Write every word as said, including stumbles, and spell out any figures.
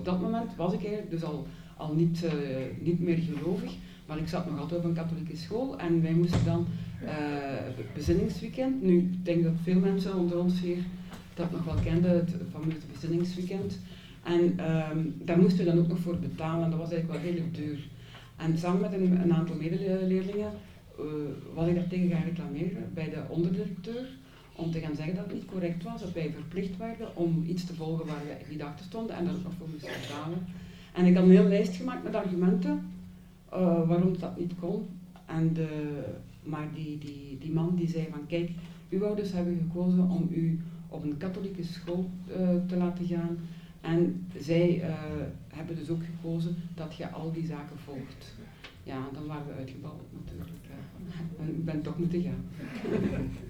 op dat moment was ik eigenlijk dus al, al niet, uh, niet meer gelovig, maar ik zat nog altijd op een katholieke school en wij moesten dan uh, bezinningsweekend. Nu, ik denk dat veel mensen onder ons hier dat nog wel kenden, het fameuze bezinningsweekend. En um, daar moesten we dan ook nog voor betalen en dat was eigenlijk wel redelijk duur. En samen met een, een aantal medeleerlingen uh, was ik daar tegen gaan reclameren bij de onderdirecteur, om te gaan zeggen dat het niet correct was, dat wij verplicht werden om iets te volgen waar wij niet achter stonden en daar ook nog voor moesten betalen. En ik had een hele lijst gemaakt met argumenten uh, waarom dat niet kon. En de, maar die, die, die man die zei van kijk, uw ouders hebben gekozen om u op een katholieke school uh, te laten gaan. En zij uh, hebben dus ook gekozen dat je al die zaken volgt. Ja, dan waren we uitgebald natuurlijk. Uh, en ik ben toch moeten gaan.